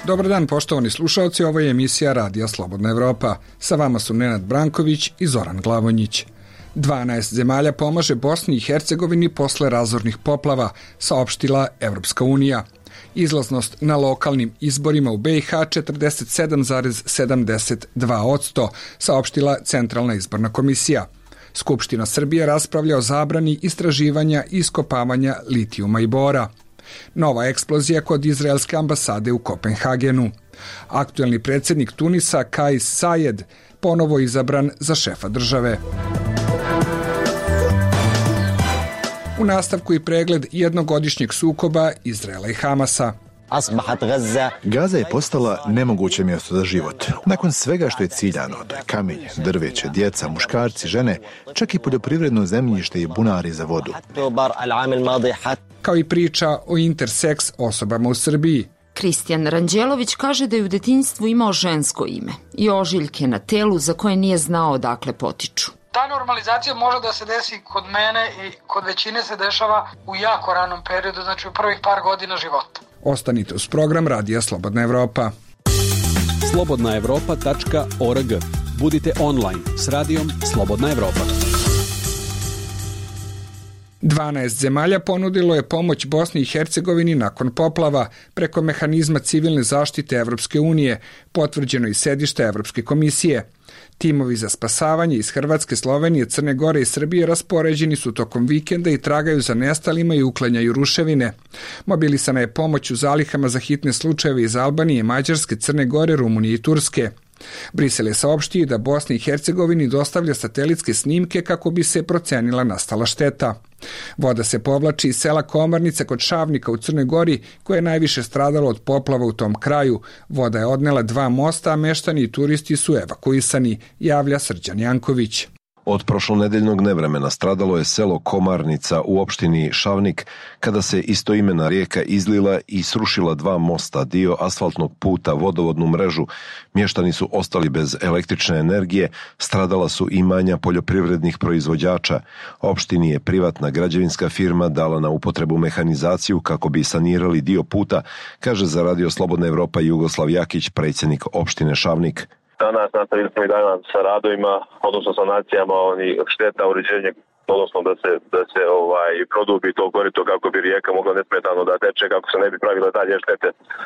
Dobar dan, poštovani slušalci, ovo je emisija Radija Slobodna Evropa. Sa vama su Nenad Branković i Zoran Glavonjić. 12 zemalja pomaže Bosni i Hercegovini posle razornih poplava, saopštila Evropska unija. Izlaznost na lokalnim izborima u BiH 47,72%, saopštila Centralna izborna komisija. Skupština Srbije raspravlja o zabrani istraživanja i iskopavanja litijuma i bora. Nova eksplozija kod izraelske ambasade u Kopenhagenu. Aktuelni predsjednik Tunisa Kais Saied ponovo izabran za šefa države. U nastavku i pregled jednogodišnjeg sukoba Izraela i Hamasa. Gaza je postala nemoguće mjesto za život. Nakon svega što je ciljano, to je kamenje, drveće, djeca, muškarci, žene, čak i poljoprivredno zemljište i bunari za vodu. Kao i priča o interseks osobama u Srbiji. Kristijan Ranđelović kaže da je u detinjstvu imao žensko ime i ožiljke na telu za koje nije znao odakle potiču. Ta normalizacija može da se desi kod mene i kod većine se dešava u jako ranom periodu, znači u prvih par godina života. Ostanite uz program Radija Slobodna Evropa. slobodnaevropa.org. Budite online s radijom Slobodna Evropa. 12 zemalja ponudilo je pomoć Bosni i Hercegovini nakon poplava preko mehanizma civilne zaštite Evropske unije, potvrđeno iz sedišta Evropske komisije. Timovi za spasavanje iz Hrvatske, Slovenije, Crne Gore i Srbije raspoređeni su tokom vikenda i tragaju za nestalima i uklanjaju ruševine. Mobilisana je pomoć u zalihama za hitne slučajeve iz Albanije, Mađarske, Crne Gore, Rumunije i Turske. Brisel je saopštio da Bosni i Hercegovini dostavlja satelitske snimke kako bi se procenila nastala šteta. Voda se povlači iz sela Komarnica kod Šavnika u Crnoj Gori, koje je najviše stradalo od poplava u tom kraju. Voda je odnela 2 mosta, a meštani i turisti su evakuisani, javlja Srđan Janković. Od prošlonedeljnog nevremena stradalo je selo Komarnica u opštini Šavnik kada se istoimena rijeka izlila i srušila 2 mosta, dio asfaltnog puta, vodovodnu mrežu. Mještani su ostali bez električne energije, stradala su imanja poljoprivrednih proizvođača. Opštini je privatna građevinska firma dala na upotrebu mehanizaciju kako bi sanirali dio puta, kaže za Radio Slobodna Evropa Jugoslav Jakić, predsjednik opštine Šavnik. Danas nastavili smo i danas sa radovima, odnosno sanacijama šteta, uređenje, odnosno da se produbi to korito kako bi rijeka mogla nesmetano da teče, kako se ne bi pravile dalje štete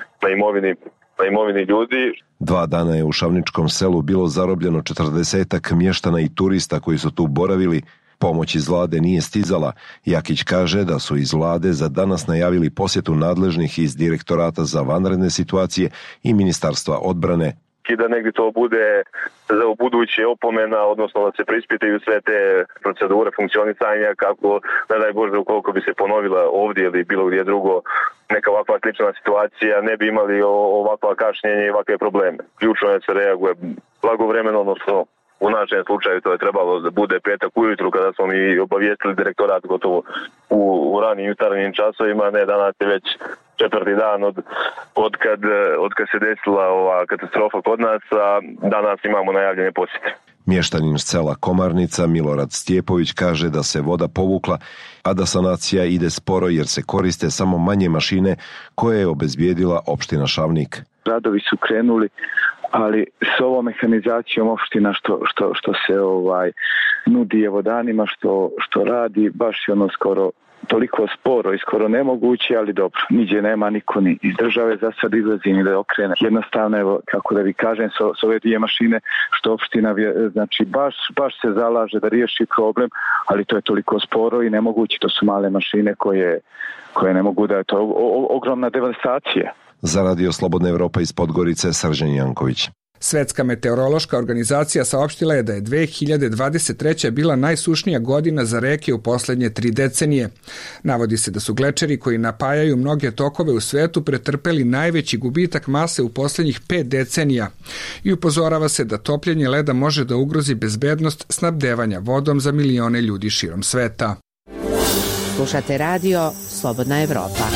na imovini ljudi. 2 dana je u Šavničkom selu bilo zarobljeno 40-ak mještana i turista koji su tu boravili. Pomoć iz vlade nije stizala. Jakić kaže da su iz vlade za danas najavili posjetu nadležnih iz Direktorata za vanredne situacije i Ministarstva odbrane. I da negdje to bude za ubuduće opomena, odnosno da se preispitaju sve te procedure funkcionisanja kako, ne daj Bože, ukoliko bi se ponovila ovdje ili bilo gdje drugo neka ovakva slična situacija, ne bi imali ovakva kašnjenja i ovakve probleme. Ključno je da se reaguje blagovremeno, odnosno u našem slučaju to je trebalo da bude petak ujutru kada smo mi obavijestili direktorat gotovo u ranim jutarnjim časovima, ne danas je već 4. dan od kad se desila ova katastrofa kod nas, a danas imamo najavljene posjete. Mještanin sela Komarnica Milorad Stjepović kaže da se voda povukla, a da sanacija ide sporo jer se koriste samo manje mašine koje je obezbijedila opština Šavnik. Radovi su krenuli, ali s ovom mehanizacijom opština što se nudi evo danima, što radi, baš je skoro toliko sporo i skoro nemoguće, ali dobro, niđe nema niko ni iz države za sad izlazi ni da okrene. Jednostavno, evo, kako da vi kažem, s ove 2 mašine što opština, znači baš se zalaže da riješi problem, ali to je toliko sporo i nemoguće, to su male mašine koje ne mogu da je to ogromna devastacija. Za Radio Slobodna Evropa iz Podgorice, Srđan Janković. Svetska meteorološka organizacija saopštila je da je 2023. bila najsušnija godina za reke u posljednje 3 decenije. Navodi se da su glečeri koji napajaju mnoge tokove u svetu pretrpeli najveći gubitak mase u posljednjih 5 decenija i upozorava se da topljenje leda može da ugrozi bezbednost snabdevanja vodom za milione ljudi širom sveta. Slušate radio Slobodna Evropa.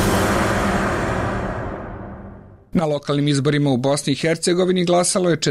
Na lokalnim izborima u Bosni i Hercegovini glasalo je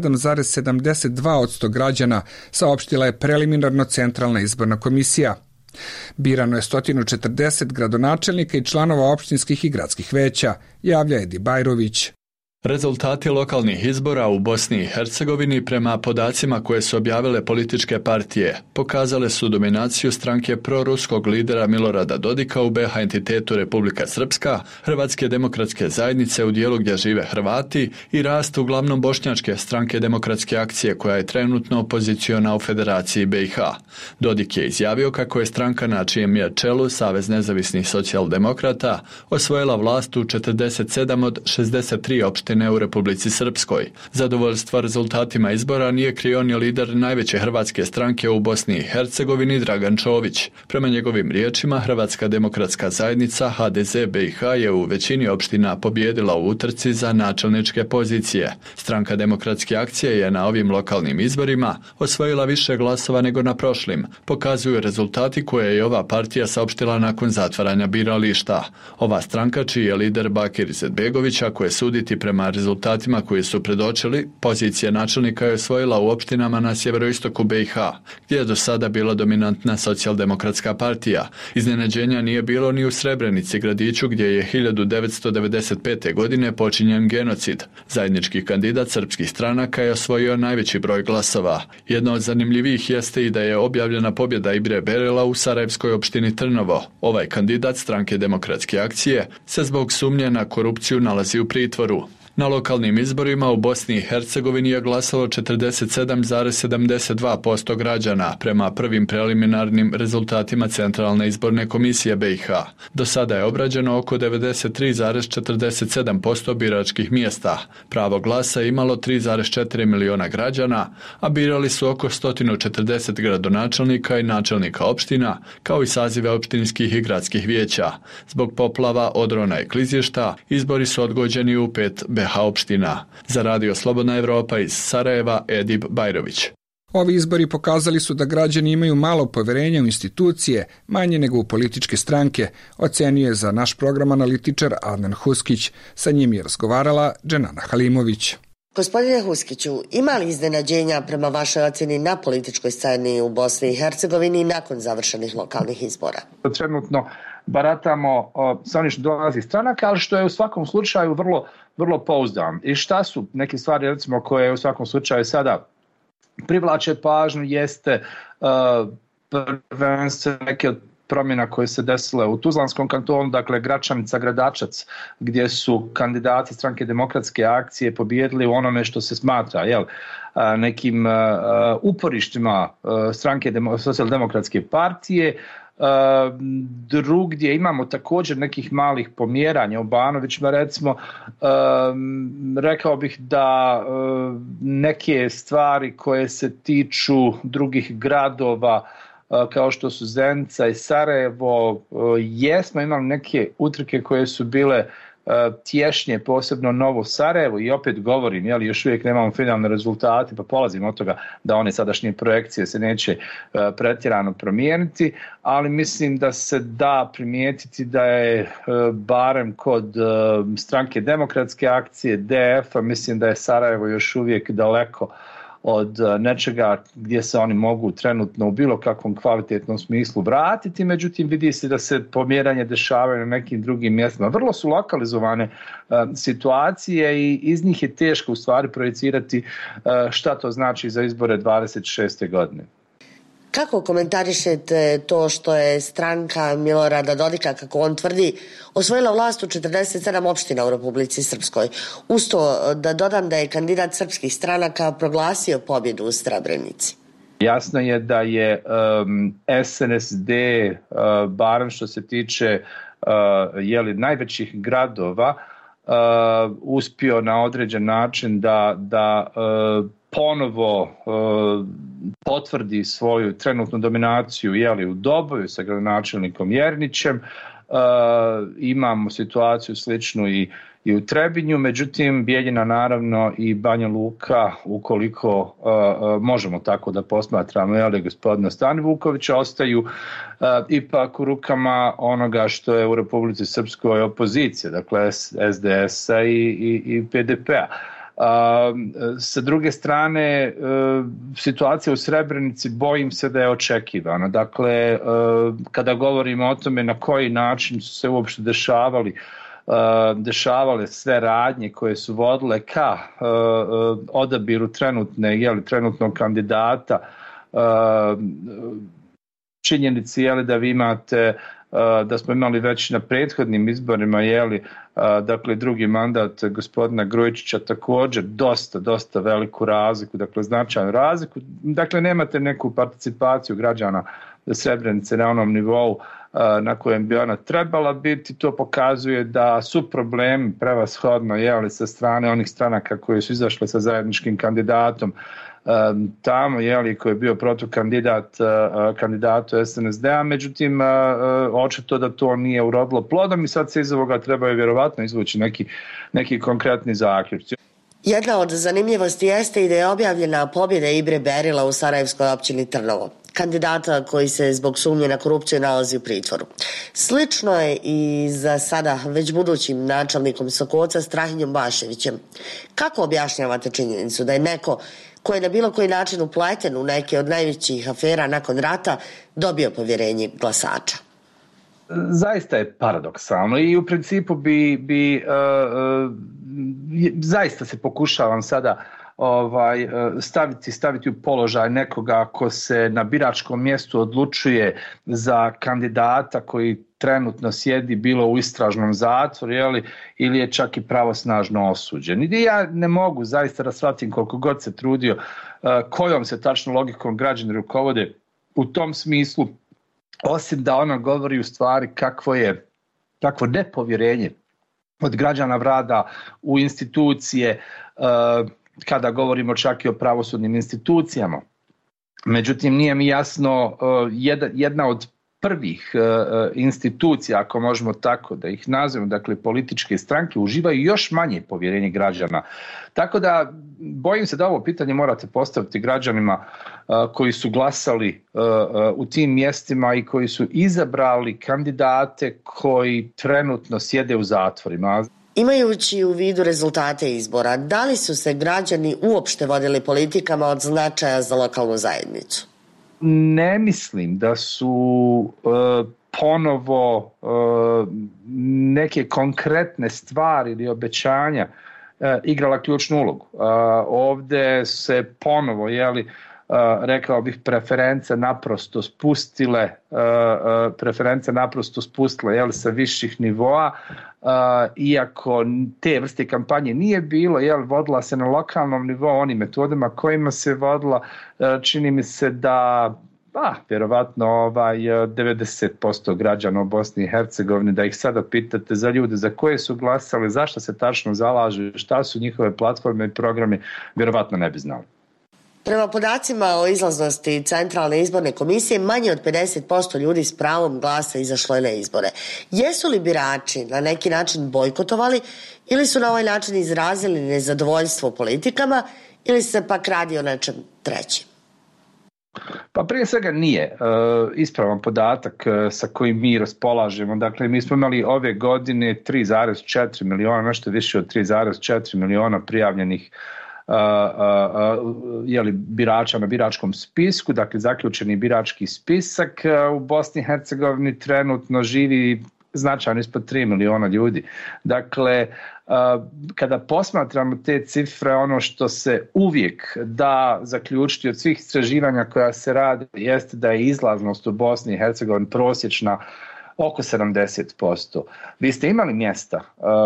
47,72% građana, saopštila je preliminarno Centralna izborna komisija. Birano je 140 gradonačelnika i članova opštinskih i gradskih veća, javlja Edi Bajrović. Rezultati lokalnih izbora u Bosni i Hercegovini prema podacima koje su objavile političke partije pokazale su dominaciju stranke proruskog lidera Milorada Dodika u BiH entitetu Republika Srpska, Hrvatske demokratske zajednice u dijelu gdje žive Hrvati i rast uglavnom bošnjačke stranke Demokratske akcije koja je trenutno opoziciona u Federaciji BiH. Dodik je izjavio kako je stranka na čijem je čelu Savez nezavisnih socijaldemokrata osvojila vlast u 47 od 63 opštine u Republici Srpskoj. Zadovoljstva rezultatima izbora nije krio ni lider najveće hrvatske stranke u Bosni i Hercegovini Dragan Čović. Prema njegovim riječima, Hrvatska demokratska zajednica HDZ BiH je u većini opština pobijedila u utrci za načelničke pozicije. Stranka Demokratske akcije je na ovim lokalnim izborima osvojila više glasova nego na prošlim, pokazuju rezultati koje je ova partija saopštila nakon zatvaranja birališta. Ova stranka, čiji je lider Bakir Izetbegović, ako je suditi prema rezultatima koji su predočili, pozicija načelnika je osvojila u opštinama na sjeveroistoku BiH, gdje je do sada bila dominantna socijaldemokratska partija. Iznenađenja nije bilo ni u Srebrenici, gradiću gdje je 1995. godine počinjen genocid. Zajednički kandidat srpskih stranaka je osvojio najveći broj glasova. Jedno od zanimljivih jeste i da je objavljena pobjeda Ibre Berela u sarajevskoj opštini Trnovo. Ovaj kandidat stranke Demokratske akcije se zbog sumnje na korupciju nalazi u pritvoru. Na lokalnim izborima u Bosni i Hercegovini je glasalo 47,72% građana prema prvim preliminarnim rezultatima Centralne izborne komisije BiH. Do sada je obrađeno oko 93,47% biračkih mjesta. Pravo glasa je imalo 3,4 miliona građana, a birali su oko 140 gradonačelnika i načelnika opština, kao i sazive opštinskih i gradskih vijeća. Zbog poplava, odrona i klizišta, izbori su odgođeni u 5 BiH opština. Za Radio Slobodna Evropa iz Sarajeva, Edip Bajrović. Ovi izbori pokazali su da građani imaju malo povjerenja u institucije, manje nego u političke stranke, ocenio je za naš program analitičar Adnan Huskić. Sa njim je razgovarala Dženana Halimović. Gospodine Huskiću, ima li iznenađenja prema vašoj ocjeni na političkoj sceni u Bosni i Hercegovini nakon završenih lokalnih izbora? Trenutno baratamo sa onim što dolazi iz stranaka, ali što je u svakom slučaju vrlo pouzdan. I šta su neke stvari, recimo, koje u svakom slučaju sada privlače pažnju, jeste prvenstveno neke od promjena koje se desile u Tuzlanskom kantonu, dakle Gračanica, Gradačac, gdje su kandidati stranke Demokratske akcije pobijedili u onome što se smatra nekim uporištima stranke Socijaldemokratske partije. Drugdje imamo također nekih malih pomjeranja u Banovićima, recimo. Rekao bih da neke stvari koje se tiču drugih gradova kao što su Zenica i Sarajevo, jesmo imali neke utrke koje su bile tješnje, posebno Novo Sarajevo, i opet govorim, još uvijek nemamo finalne rezultate, pa polazim od toga da one sadašnje projekcije se neće pretjerano promijeniti, ali mislim da se da primijetiti da je barem kod stranke Demokratske akcije, DF-a, mislim da je Sarajevo još uvijek daleko od nečega gdje se oni mogu trenutno u bilo kakvom kvalitetnom smislu vratiti, međutim vidi se da se pomjeranje dešavaju na nekim drugim mjestima. Vrlo su lokalizovane situacije i iz njih je teško u stvari projicirati šta to znači za izbore 26. godine. Kako komentarišete to što je stranka Milorada Dodika, kako on tvrdi, osvojila vlast u 47 opština u Republici Srpskoj? Uz to da dodam da je kandidat srpskih stranaka proglasio pobjedu u Srebrenici. Jasno je da je SNSD, barem što se tiče najvećih gradova, uspio na određen način da ponovo potvrdi svoju trenutnu dominaciju u Doboju sa gradonačelnikom Jernićem. Imamo situaciju sličnu i u Trebinju, međutim Bijeljina naravno i Banja Luka, ukoliko možemo tako da posmatramo gospodina Stani Vukovića, ostaju ipak u rukama onoga što je u Republici Srpskoj opozicija, dakle SDS-a i PDP-a. Sa druge strane, situacija u Srebrenici bojim se da je očekivana. Dakle, kada govorimo o tome na koji način su se uopšte dešavale sve radnje koje su vodile ka odabiru trenutnog kandidata, činjenici da vi imate da smo imali već na prethodnim izborima dakle drugi mandat gospodina Grujičića također dosta veliku razliku, dakle značajnu razliku, dakle nemate neku participaciju građana Srebrenice na onom nivou na kojem bi ona trebala biti. To pokazuje da su problemi prevashodno sa strane onih stranaka koje su izašle sa zajedničkim kandidatom tamo, koji je bio protukandidat kandidatu SNSD-a, međutim očito da to nije urodilo plodom i sad se iz ovoga trebaju vjerovatno izvući neki konkretni zaključci. Jedna od zanimljivosti jeste i da je objavljena pobjeda Ibre Berila u Sarajevskoj općini Trnovo, kandidata koji se zbog sumnje na korupciju nalazi u pritvoru. Slično je i za sada već budućim načelnikom Sokoca Strahinjom Baševićem. Kako objašnjavate činjenicu da je neko ko je na bilo koji način upleten u neke od najvećih afera nakon rata dobio povjerenje glasača? Zaista je paradoksalno i u principu zaista se pokušavam sada staviti u položaj nekoga ko se na biračkom mjestu odlučuje za kandidata koji trenutno sjedi bilo u istražnom zatvoru ili je čak i pravosnažno osuđen. I ja ne mogu zaista da shvatim koliko god se trudio kojom se tačno logikom građani rukovode u tom smislu, osim da ona govori u stvari kakvo nepovjerenje od građana vlada u institucije, kada govorimo čak i o pravosudnim institucijama. Međutim, nije mi jasno, jedna od prvih institucija, ako možemo tako da ih nazovemo, dakle političke stranke, uživaju još manje povjerenje građana. Tako da bojim se da ovo pitanje morate postaviti građanima koji su glasali u tim mjestima i koji su izabrali kandidate koji trenutno sjede u zatvorima. Imajući u vidu rezultate izbora, da li su se građani uopšte vodili politikama od značaja za lokalnu zajednicu? Ne mislim da su ponovo neke konkretne stvari ili obećanja igrala ključnu ulogu. Ovdje se ponovo, rekao bih, preference naprosto spustile sa viših nivoa, iako te vrste kampanje nije bilo, vodila se na lokalnom nivou onim metodama kojima se vodila. Čini mi se da vjerovatno 90% građana u Bosni i Hercegovini, da ih sada pitate za ljude za koje su glasali, zašto se tačno zalažu, šta su njihove platforme i programi, vjerovatno ne bi znali. Prema podacima o izlaznosti Centralne izborne komisije, manje od 50% ljudi s pravom glasa izašlo je na izbore. Jesu li birači na neki način bojkotovali ili su na ovaj način izrazili nezadovoljstvo politikama ili se pak radi o nečem trećem? Pa prije svega nije ispravan podatak sa kojim mi raspolažemo. Dakle, mi smo imali ove godine 3,4 miliona, nešto više od 3,4 miliona prijavljenih birača na biračkom spisku, dakle zaključeni birački spisak. U Bosni i Hercegovini trenutno živi značajno ispod 3 miliona ljudi. Dakle, kada posmatramo te cifre, ono što se uvijek da zaključiti od svih istraživanja koja se rade jeste da je izlaznost u Bosni i Hercegovini prosječna oko 70%. Vi ste imali mjesta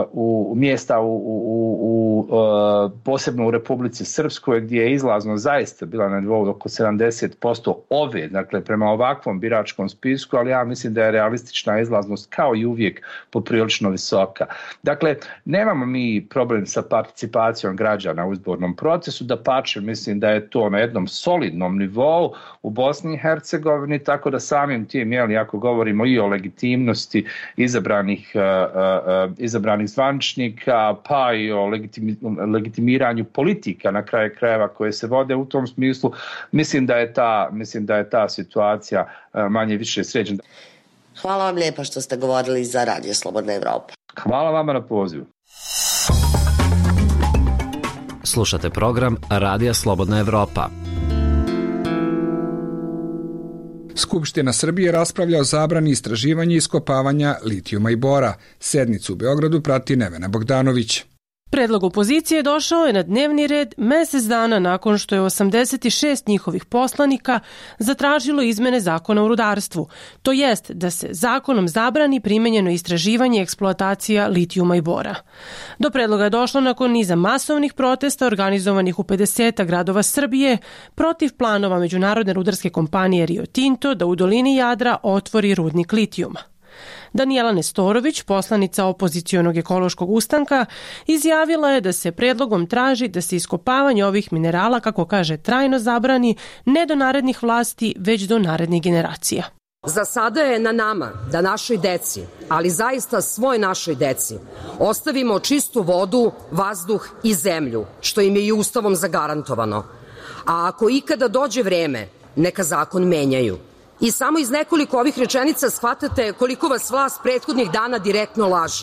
posebno u Republici Srpskoj gdje je izlaznost zaista bila na nivou oko 70% dakle prema ovakvom biračkom spisku, ali ja mislim da je realistična izlaznost kao i uvijek poprilično visoka. Dakle, nemamo mi problem sa participacijom građana u izbornom procesu, dapače, mislim da je to na jednom solidnom nivou u Bosni i Hercegovini, tako da samim tim, ako govorimo i o legitimnosti izabranih zvaničnika, pa i o legitimiranju politika na kraju krajeva koje se vode u tom smislu, mislim da je ta situacija manje više sređena. Hvala vam lijepa što ste govorili za Radio Slobodna Evropa. Hvala vama na pozivu. Slušate program Radija Slobodna Evropa. Skupština Srbije raspravlja o zabrani istraživanja i iskopavanja litijuma i bora. Sednicu u Beogradu prati Nevena Bogdanović. Predlog opozicije došao je na dnevni red mesec dana nakon što je 86 njihovih poslanika zatražilo izmene zakona o rudarstvu, to jest da se zakonom zabrani primenjeno istraživanje i eksploatacija litijuma i bora. Do predloga je došlo nakon niza masovnih protesta organizovanih u 50 gradova Srbije protiv planova međunarodne rudarske kompanije Rio Tinto da u dolini Jadra otvori rudnik litijuma. Danijela Nestorović, poslanica opozicionog ekološkog ustanka, izjavila je da se predlogom traži da se iskopavanje ovih minerala, kako kaže, trajno zabrani ne do narednih vlasti, već do narednih generacija. Za sada je na nama da našoj deci, ali zaista svoj našoj deci, ostavimo čistu vodu, vazduh i zemlju, što im je i Ustavom zagarantovano. A ako ikada dođe vreme, neka zakon menjaju. I samo iz nekoliko ovih rečenica shvatate koliko vas vlast prethodnih dana direktno laže.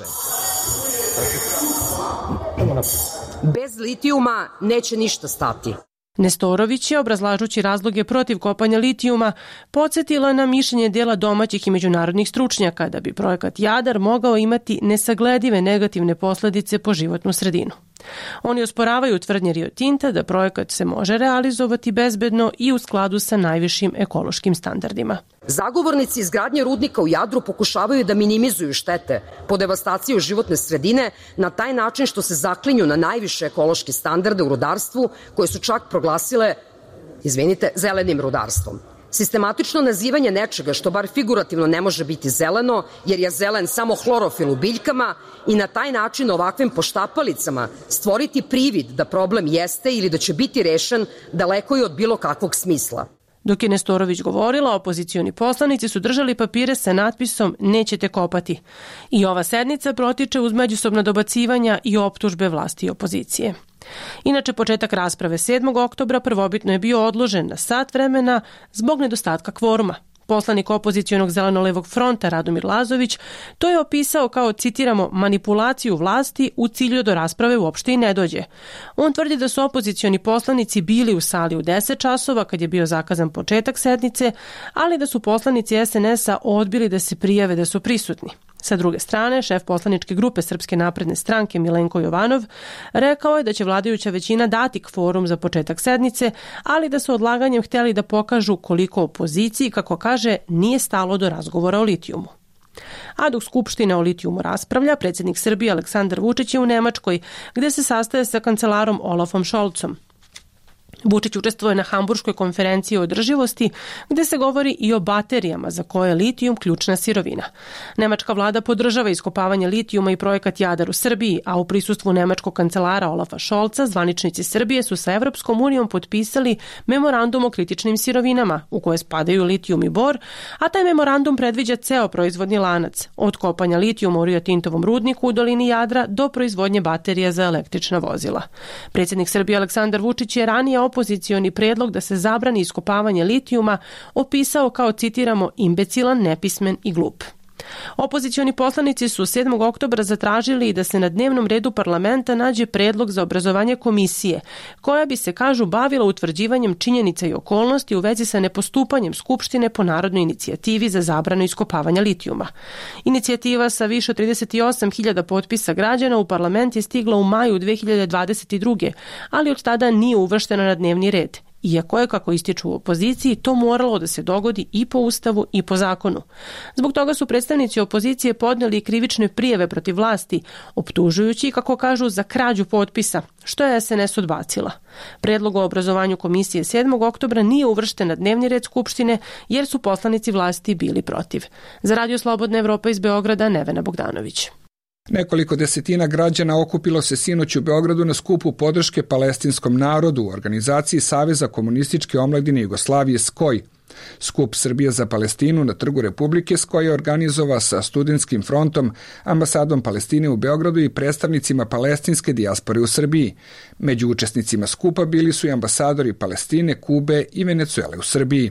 Bez litijuma neće ništa stati. Nestorović je, obrazlažući razloge protiv kopanja litijuma, podsjetila na mišljenje dela domaćih i međunarodnih stručnjaka da bi projekat Jadar mogao imati nesagledive negativne posledice po životnu sredinu. Oni osporavaju tvrdnje Rio Tinta da projekat se može realizovati bezbedno i u skladu sa najvišim ekološkim standardima. Zagovornici izgradnje rudnika u Jadru pokušavaju da minimizuju štete po devastaciju životne sredine na taj način što se zaklinju na najviše ekološke standarde u rudarstvu koje su čak proglasile, zelenim rudarstvom. Sistematično nazivanje nečega što bar figurativno ne može biti zeleno, jer je zelen samo hlorofil u biljkama, i na taj način ovakvim poštapalicama stvoriti privid da problem jeste ili da će biti rešen, daleko je od bilo kakvog smisla. Dok je Nestorović govorila, opozicioni poslanici su držali papire sa natpisom "Nećete kopati". I ova sednica protiče uz međusobna dobacivanja i optužbe vlasti i opozicije. Inače, početak rasprave 7. oktobra prvobitno je bio odložen na sat vremena zbog nedostatka kvoruma. Poslanik opozicionog Zeleno-levog fronta Radomir Lazović to je opisao kao, citiramo, manipulaciju vlasti u cilju da rasprave uopšte i ne dođe. On tvrdi da su opozicioni poslanici bili u sali u 10 časova kad je bio zakazan početak sednice, ali da su poslanici SNS-a odbili da se prijave da su prisutni. Sa druge strane, šef poslaničke grupe Srpske napredne stranke Milenko Jovanov rekao je da će vladajuća većina dati kvorum za početak sednice, ali da su odlaganjem hteli da pokažu koliko opoziciji, kako kaže, nije stalo do razgovora o litijumu. A dok Skupština o litijumu raspravlja, predsjednik Srbije Aleksandar Vučić je u Nemačkoj, gde se sastaje sa kancelarom Olafom Scholzom. Vučić učestvuje na Hamburškoj konferenciji o održivosti, gde se govori i o baterijama za koje je litijum ključna sirovina. Nemačka vlada podržava iskopavanje litijuma i projekat Jadar u Srbiji, a u prisustvu nemačkog kancelara Olafa Scholza zvaničnici Srbije su sa Evropskom unijom potpisali memorandum o kritičnim sirovinama, u koje spadaju litijum i bor, a taj memorandum predviđa ceo proizvodni lanac, od kopanja litijuma u Rio Tintovom rudniku u dolini Jadra do proizvodnje baterija za električna vozila. Predsjednik Srbije Aleksandar Vučić je ranije opozicioni predlog da se zabrani iskopavanje litijuma opisao kao, citiramo, imbecilan, nepismen i glup. Opozicioni poslanici su 7. oktobra zatražili da se na dnevnom redu parlamenta nađe predlog za obrazovanje komisije, koja bi se, kažu, bavila utvrđivanjem činjenica i okolnosti u vezi sa nepostupanjem Skupštine po narodnoj inicijativi za zabranu iskopavanja litijuma. Inicijativa sa više od 38.000 potpisa građana u parlament je stigla u maju 2022. ali od tada nije uvrštena na dnevni red. Iako je, kako ističu u opoziciji, to moralo da se dogodi i po Ustavu i po zakonu. Zbog toga su predstavnici opozicije podneli krivične prijave protiv vlasti, optužujući, kako kažu, za krađu potpisa, što je SNS odbacila. Predlog o obrazovanju komisije 7. oktobra nije uvršten na dnevni red Skupštine, jer su poslanici vlasti bili protiv. Za Radio Slobodna Evropa iz Beograda, Nevena Bogdanović. Nekoliko desetina građana okupilo se sinoć u Beogradu na skupu podrške palestinskom narodu u organizaciji Saveza komunističke omladine Jugoslavije SKOJ. Skup Srbije za Palestinu na Trgu Republike SKOJ je organizovao sa Studentskim frontom, ambasadom Palestine u Beogradu i predstavnicima palestinske dijaspore u Srbiji. Među učesnicima skupa bili su i ambasadori Palestine, Kube i Venecuele u Srbiji.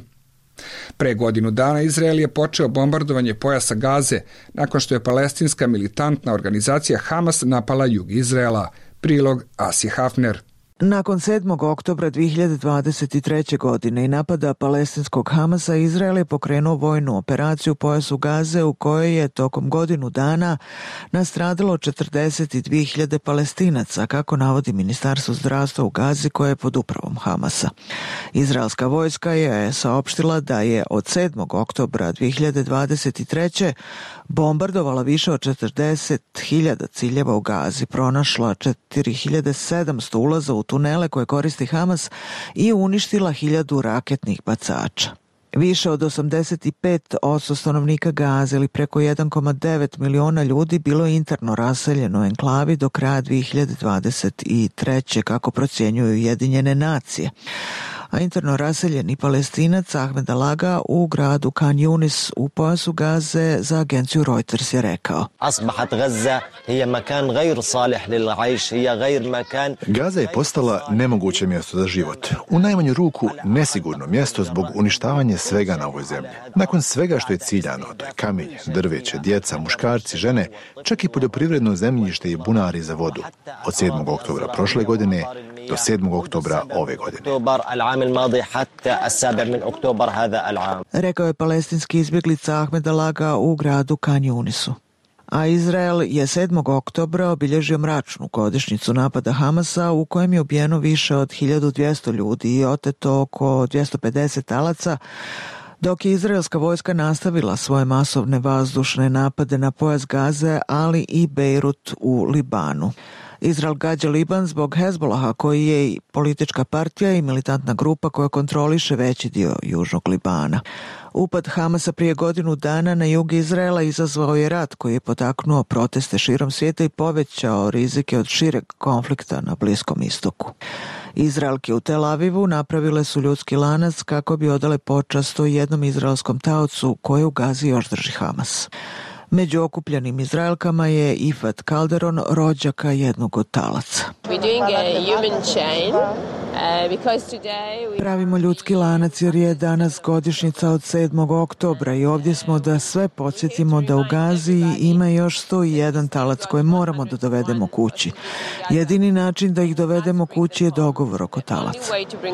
Pre godinu dana Izrael je počeo bombardovanje pojasa Gaze nakon što je palestinska militantna organizacija Hamas napala jug Izraela. Prilog Asi Hafner. Nakon 7. oktobra 2023. godine i napada palestinskog Hamasa, Izrael je pokrenuo vojnu operaciju u pojasu Gaze u kojoj je tokom godinu dana nastradalo 42.000 Palestinaca, kako navodi Ministarstvo zdravstva u Gazi koje je pod upravom Hamasa. Izraelska vojska je saopštila da je od 7. oktobra 2023. bombardovala više od 40.000 ciljeva u Gazi, pronašla 4.700 ulaza u tunele koje koristi Hamas i uništila 1000 raketnih bacača. Više od 85% stanovnika Gaze ili preko 1,9 miliona ljudi bilo je interno raseljeno u enklavi do kraja 2023. kako procjenjuju Ujedinjene nacije. A interno raseljeni Palestinac Ahmed Alaga u gradu Khan Yunis u pojasu Gaze za agenciju Reuters je rekao: Gaza je postala nemoguće mjesto za život. U najmanju ruku nesigurno mjesto zbog uništavanja svega na ovoj zemlji. Nakon svega što je ciljano, to je kamenje, drveće, djeca, muškarci, žene, čak i poljoprivredno zemljište i bunari za vodu. Od 7. oktobra prošle godine do 7. oktobra ove godine. Rekao je palestinski izbjeglica Ahmed Alaga u gradu Khan Yunisu. A Izrael je 7. oktobra obilježio mračnu godišnjicu napada Hamasa u kojem je ubijeno više od 1200 ljudi i oteto oko 250 talaca, dok je izraelska vojska nastavila svoje masovne vazdušne napade na pojas Gaze, ali i Bejrut u Libanu. Izrael gađa Liban zbog Hezbolaha, koji je i politička partija i militantna grupa koja kontroliše veći dio južnog Libana. Upad Hamasa prije godinu dana na jug Izraela izazvao je rat koji je potaknuo proteste širom svijeta i povećao rizike od šireg konflikta na Bliskom istoku. Izraelke u Tel Avivu napravile su ljudski lanac kako bi odale počast o jednom izraelskom taocu koje u Gazi još drži Hamas. Među okupljenim Izraelkama je Ifat Calderon, rođaka jednog od talaca. Pravimo ljudski lanac jer je danas godišnjica od 7. oktobra i ovdje smo da sve podsjetimo da u Gazi ima još 101 talac koje moramo da dovedemo kući. Jedini način da ih dovedemo kući je dogovor oko talaca.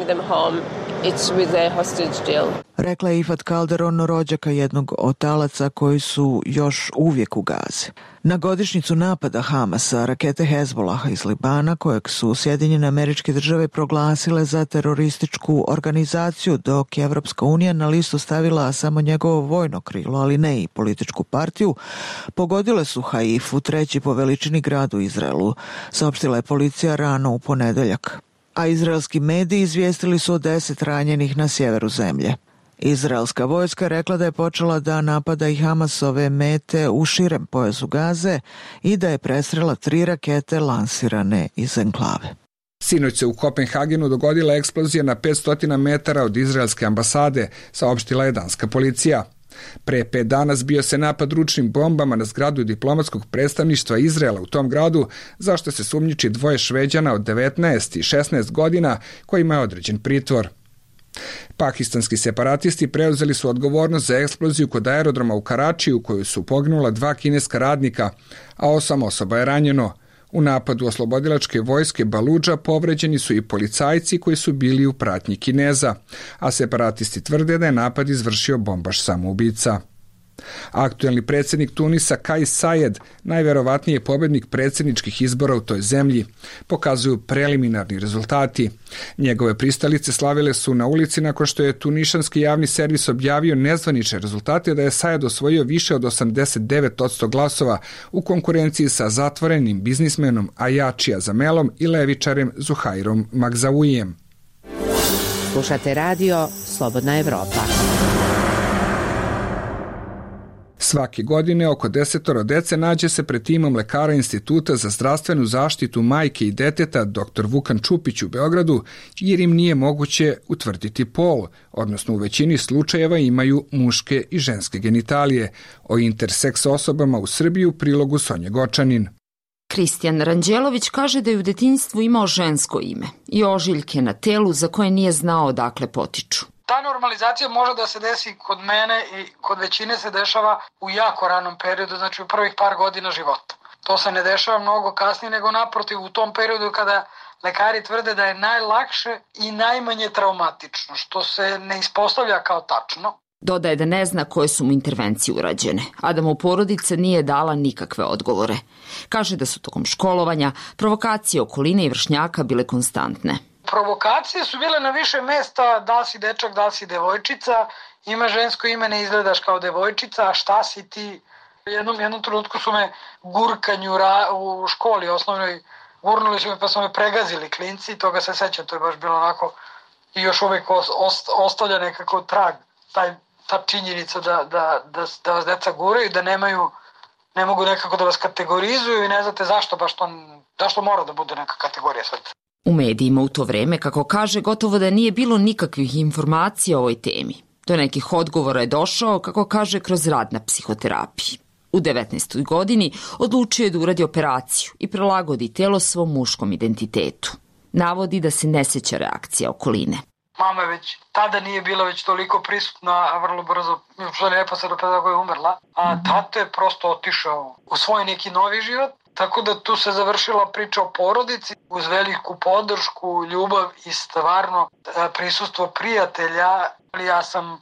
Rekla je Ifat Calderon, rođaka jednog od talaca koji su još uvijek u Gazi. Na godišnjicu napada Hamasa, rakete Hezbolaha iz Libana, kojeg su Sjedinjene Američke Države proglasile za terorističku organizaciju, dok je Evropska unija na listu stavila samo njegovo vojno krilo, ali ne i političku partiju, pogodile su Haifu, treći po veličini grad u Izraelu, saopštila je policija rano u ponedeljak. A izraelski mediji izvijestili su o 10 ranjenih na sjeveru zemlje. Izraelska vojska rekla da je počela da napada i Hamasove mete u širem pojasu Gaze i da je presrela 3 rakete lansirane iz enklave. Sinoć se u Kopenhagenu dogodila eksplozija na 500 metara od izraelske ambasade, saopštila je danska policija. Pre 5 dana zbio se napad ručnim bombama na zgradu diplomatskog predstavništva Izraela u tom gradu, zašto se sumnjiči 2 Šveđana od 19 i 16 godina kojima je određen pritvor. Pakistanski separatisti preuzeli su odgovornost za eksploziju kod aerodroma u Karačiju u kojoj su poginula 2 kineska radnika, a 8 osoba je ranjeno. U napadu oslobodilačke vojske Baludža povređeni su i policajci koji su bili u pratnji Kineza, a separatisti tvrde da je napad izvršio bombaš samoubica. Aktuelni predsjednik Tunisa Kais Saied, najverovatniji je pobednik predsjedničkih izbora u toj zemlji, pokazuju preliminarni rezultati. Njegove pristalice slavile su na ulici nakon što je tunišanski javni servis objavio nezvanične rezultate da je Saied osvojio više od 89% glasova u konkurenciji sa zatvorenim biznismenom Ajačija Zamelom i levičarem Zuhairom Magzauijem. Slušate radio Slobodna Evropa. Svake godine oko 10 dece nađe se pred timom lekara Instituta za zdravstvenu zaštitu majke i deteta dr. Vukan Čupić u Beogradu, jer im nije moguće utvrditi pol, odnosno u većini slučajeva imaju muške i ženske genitalije. O interseks osobama u Srbiji u prilogu Sonje Gočanin. Kristijan Ranđelović kaže da je u detinjstvu imao žensko ime i ožiljke na telu za koje nije znao odakle potiču. Ta normalizacija može da se desi kod mene i kod većine se dešava u jako ranom periodu, znači u prvih par godina života. To se ne dešava mnogo kasnije, nego naprotiv u tom periodu kada lekari tvrde da je najlakše i najmanje traumatično, što se ne ispostavlja kao tačno. Dodaje da ne zna koje su mu intervencije urađene, a da mu porodica nije dala nikakve odgovore. Kaže da su tokom školovanja provokacije okoline i vršnjaka bile konstantne. Provokacije su bile na više mesta, da li si dečak, da li si devojčica, ima žensko ime, ne izgledaš kao devojčica, a šta si ti? Jednom trenutku su me gurkanju u školi osnovnoj, gurnuli su me pa su me pregazili klinci, toga se sećam, to je baš bilo onako i još uvek ostavlja nekako trag, ta činjenica da vas deca guraju, da ne mogu nekako da vas kategorizuju i ne znate zašto mora da bude neka kategorija sad. U medijima u to vreme, kako kaže, gotovo da nije bilo nikakvih informacija o ovoj temi. Do nekih odgovora je došao, kako kaže, kroz rad na psihoterapiji. U 19. godini odlučio je da uradi operaciju i prilagodi telo svom muškom identitetu. Navodi da se ne seća reakcija okoline. Mama već tada nije bila već toliko prisutna, a vrlo brzo, što je neposredno pre toga je umrla, a tato je prosto otišao u svoj neki novi život, tako da tu se završila priča o porodici uz veliku podršku, ljubav i stvarno prisustvo prijatelja, ali ja sam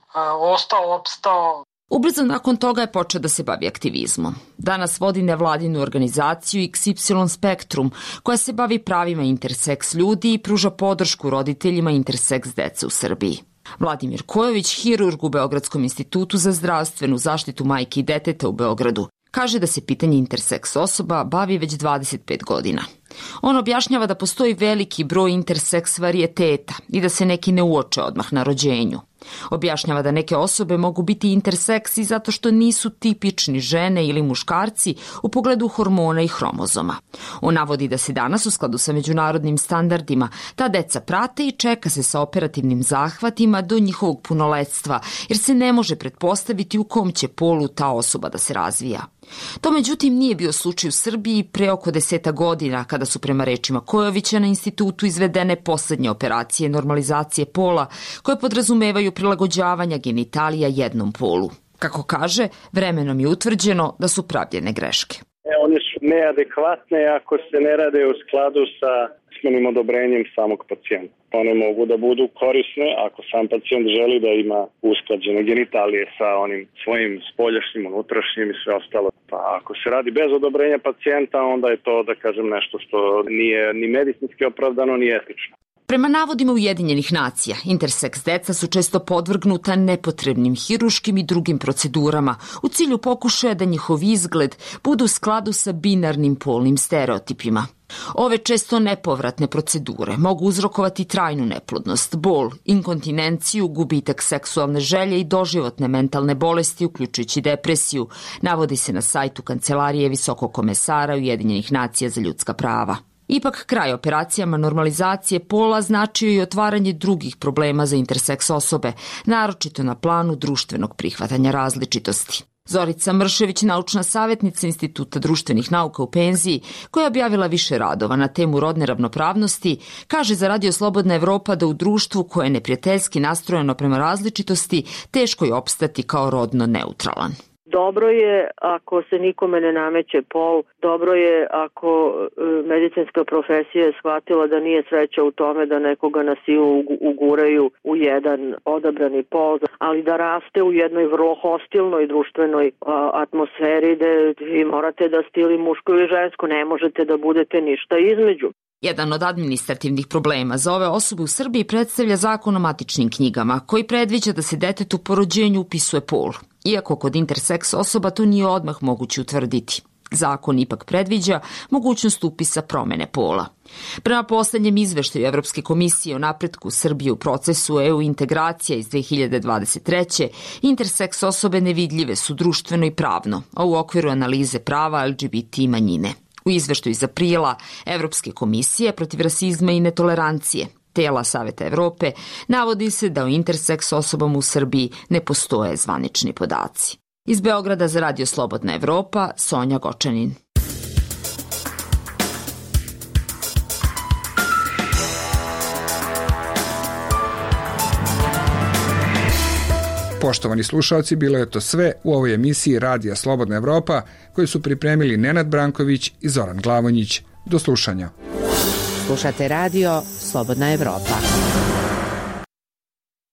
opstao. Ubrzo nakon toga je počeo da se bavi aktivizmom. Danas vodi nevladinu organizaciju XY Spektrum, koja se bavi pravima interseks ljudi i pruža podršku roditeljima interseks dece u Srbiji. Vladimir Kojović, hirurg u Beogradskom institutu za zdravstvenu zaštitu majke i deteta u Beogradu, kaže da se pitanje interseks osoba bavi već 25 godina. On objašnjava da postoji veliki broj interseks varijeteta i da se neki ne uoče odmah na rođenju. Objašnjava da neke osobe mogu biti interseksi zato što nisu tipični žene ili muškarci u pogledu hormona i hromozoma. On navodi da se danas u skladu sa međunarodnim standardima ta deca prate i čeka se sa operativnim zahvatima do njihovog punoletstva, jer se ne može pretpostaviti u kom će polu ta osoba da se razvija. To međutim nije bio slučaj u Srbiji pre oko 10 godina, kada su prema rečima Kojovića na institutu izvedene poslednje operacije normalizacije pola koje podrazumevaju prilagođavanja genitalija jednom polu. Kako kaže, vremenom je utvrđeno da su pravljene greške. One su neadekvatne ako se ne rade u skladu sa usmenim odobrenjem samog pacijenta. One mogu da budu korisne ako sam pacijent želi da ima usklađene genitalije sa onim svojim spoljašnjim, unutrašnjim i sve ostalo. Pa ako se radi bez odobrenja pacijenta, onda je to, da kažem, nešto što nije ni medicinski opravdano, ni etično. Prema navodima Ujedinjenih nacija, interseks deca su često podvrgnuta nepotrebnim hiruškim i drugim procedurama u cilju pokušaja da njihov izgled bude u skladu sa binarnim polnim stereotipima. Ove često nepovratne procedure mogu uzrokovati trajnu neplodnost, bol, inkontinenciju, gubitak seksualne želje i doživotne mentalne bolesti, uključujući depresiju, navodi se na sajtu Kancelarije Visokog komesara Ujedinjenih nacija za ljudska prava. Ipak, kraj operacijama normalizacije pola značio i otvaranje drugih problema za interseks osobe, naročito na planu društvenog prihvatanja različitosti. Zorica Mršević, naučna savjetnica Instituta društvenih nauka u penziji, koja je objavila više radova na temu rodne ravnopravnosti, kaže za Radio Slobodna Evropa da u društvu koje je neprijateljski nastrojeno prema različitosti, teško je opstati kao rodno neutralan. Dobro je ako se nikome ne nameće pol, dobro je ako medicinska profesija je shvatila da nije sreća u tome da nekoga na silu uguraju u jedan odabrani pol, ali da raste u jednoj vrlo hostilnoj društvenoj atmosferi gde vi morate da ste ili muško ili žensko, ne možete da budete ništa između. Jedan od administrativnih problema za ove osobe u Srbiji predstavlja Zakon o matičnim knjigama, koji predviđa da se detetu po rođenju upisuje pol. Iako kod interseks osoba to nije odmah moguće utvrditi. Zakon ipak predviđa mogućnost upisa promene pola. Prema poslednjem izveštaju Evropske komisije o napretku Srbije u procesu EU integracija iz 2023. interseks osobe nevidljive su društveno i pravno, a u okviru analize prava LGBT manjine. U izveštaju iz aprila Evropske komisije protiv rasizma i netolerancije tela Saveta Evrope navodi se da o interseks osobama u Srbiji ne postoje zvanični podaci. Iz Beograda za Radio Slobodna Evropa, Sonja Gočanin. Poštovani slušalci, bilo je to sve u ovoj emisiji Radija Slobodna Evropa koju su pripremili Nenad Branković i Zoran Glavonjić. Do slušanja. Slušate radio Slobodna Evropa.